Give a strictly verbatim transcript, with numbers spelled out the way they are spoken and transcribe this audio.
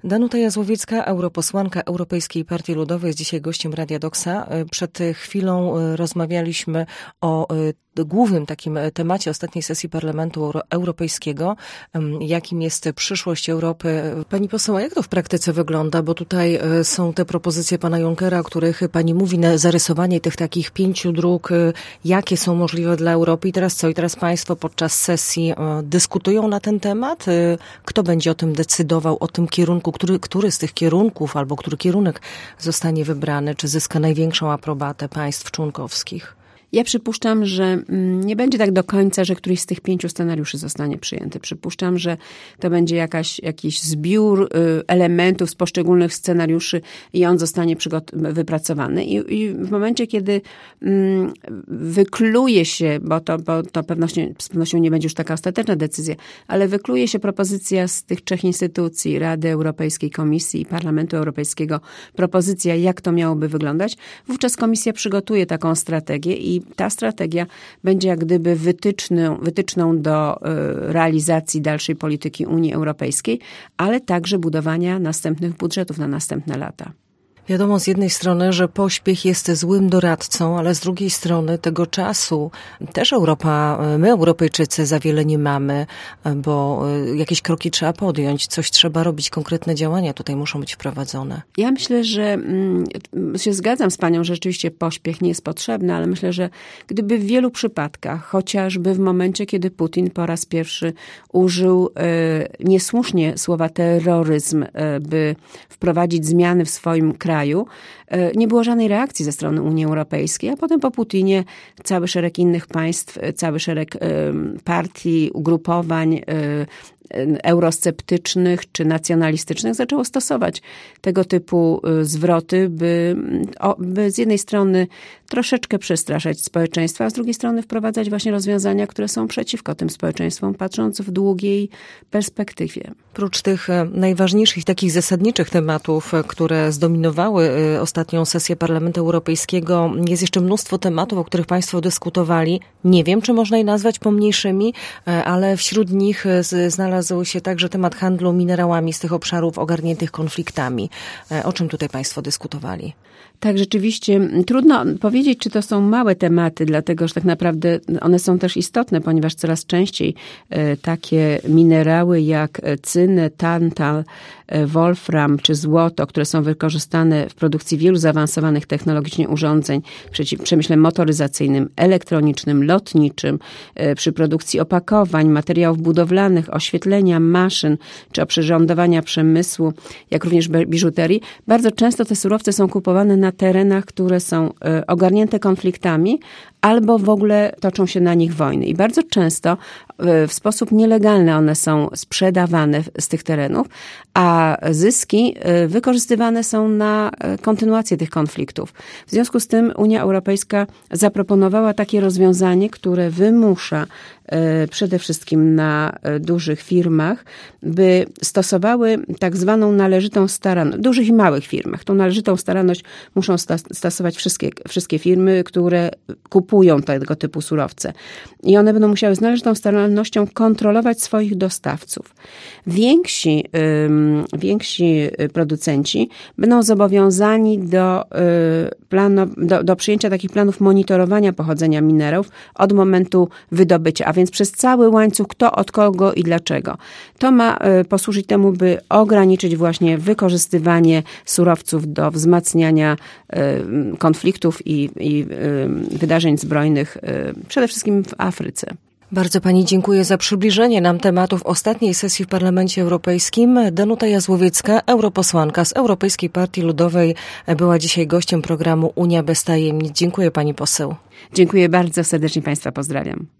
Danuta Jazłowiecka, europosłanka Europejskiej Partii Ludowej, jest dzisiaj gościem Radia Doksa. Przed chwilą rozmawialiśmy o głównym takim temacie ostatniej sesji Parlamentu Europejskiego, jakim jest przyszłość Europy. Pani poseł, a jak to w praktyce wygląda? Bo tutaj są te propozycje pana Junckera, o których pani mówi, na zarysowanie tych takich pięciu dróg, jakie są możliwe dla Europy. I teraz co? I teraz państwo podczas sesji dyskutują na ten temat? Kto będzie o tym decydował, o tym kierunku? Który, który z tych kierunków albo który kierunek zostanie wybrany? Czy zyska największą aprobatę państw członkowskich? Ja przypuszczam, że nie będzie tak do końca, że któryś z tych pięciu scenariuszy zostanie przyjęty. Przypuszczam, że to będzie jakaś, jakiś zbiór elementów z poszczególnych scenariuszy i on zostanie przygot- wypracowany. I, I w momencie, kiedy mm, wykluje się, bo to, bo to pewnością, z pewnością nie będzie już taka ostateczna decyzja, ale wykluje się propozycja z tych trzech instytucji, Rady Europejskiej, Komisji i Parlamentu Europejskiego, propozycja, jak to miałoby wyglądać, wówczas Komisja przygotuje taką strategię i ta strategia będzie jak gdyby wytyczną, wytyczną do realizacji dalszej polityki Unii Europejskiej, ale także budowania następnych budżetów na następne lata. Wiadomo z jednej strony, że pośpiech jest złym doradcą, ale z drugiej strony tego czasu też Europa, my Europejczycy za wiele nie mamy, bo jakieś kroki trzeba podjąć, coś trzeba robić, konkretne działania tutaj muszą być wprowadzone. Ja myślę, że mm, się zgadzam z panią, że rzeczywiście pośpiech nie jest potrzebny, ale myślę, że gdyby w wielu przypadkach, chociażby w momencie, kiedy Putin po raz pierwszy użył e, niesłusznie słowa terroryzm, e, by wprowadzić zmiany w swoim kraju, nie było żadnej reakcji ze strony Unii Europejskiej, a potem po Putinie cały szereg innych państw, cały szereg partii, ugrupowań eurosceptycznych czy nacjonalistycznych zaczęło stosować tego typu zwroty, by, by z jednej strony troszeczkę przestraszać społeczeństwa, a z drugiej strony wprowadzać właśnie rozwiązania, które są przeciwko tym społeczeństwom, patrząc w długiej perspektywie. Prócz tych najważniejszych, takich zasadniczych tematów, które zdominowały ostatnią sesję Parlamentu Europejskiego, jest jeszcze mnóstwo tematów, o których państwo dyskutowali. Nie wiem, czy można je nazwać pomniejszymi, ale wśród nich znalazł się także temat handlu minerałami z tych obszarów ogarniętych konfliktami. O czym tutaj państwo dyskutowali? Tak, rzeczywiście trudno powiedzieć, czy to są małe tematy, dlatego że tak naprawdę one są też istotne, ponieważ coraz częściej takie minerały jak cynę, tantal, wolfram czy złoto, które są wykorzystane w produkcji wielu zaawansowanych technologicznie urządzeń, w przemyśle motoryzacyjnym, elektronicznym, lotniczym, przy produkcji opakowań, materiałów budowlanych, oświetlenia, maszyn czy oprzyrządowania przemysłu, jak również biżuterii. Bardzo często te surowce są kupowane na terenach, które są ogarnięte konfliktami, albo w ogóle toczą się na nich wojny. I bardzo często w sposób nielegalny one są sprzedawane z tych terenów, a zyski wykorzystywane są na kontynuację tych konfliktów. W związku z tym Unia Europejska zaproponowała takie rozwiązanie, które wymusza przede wszystkim na dużych firmach, by stosowały tak zwaną należytą staranność, w dużych i małych firmach. Tą należytą staranność muszą stosować wszystkie, wszystkie firmy, które kupują tego typu surowce. I one będą musiały z należytą starannością kontrolować swoich dostawców. Więksi, więksi producenci będą zobowiązani do, planu, do, do przyjęcia takich planów monitorowania pochodzenia minerałów od momentu wydobycia, a więc przez cały łańcuch, kto od kogo i dlaczego. To ma posłużyć temu, by ograniczyć właśnie wykorzystywanie surowców do wzmacniania konfliktów i, i wydarzeń zbrojnych, przede wszystkim w Afryce. Bardzo pani dziękuję za przybliżenie nam tematów ostatniej sesji w Parlamencie Europejskim. Danuta Jazłowiecka, europosłanka z Europejskiej Partii Ludowej, była dzisiaj gościem programu Unia bez tajemnic. Dziękuję pani poseł. Dziękuję bardzo, serdecznie państwa pozdrawiam.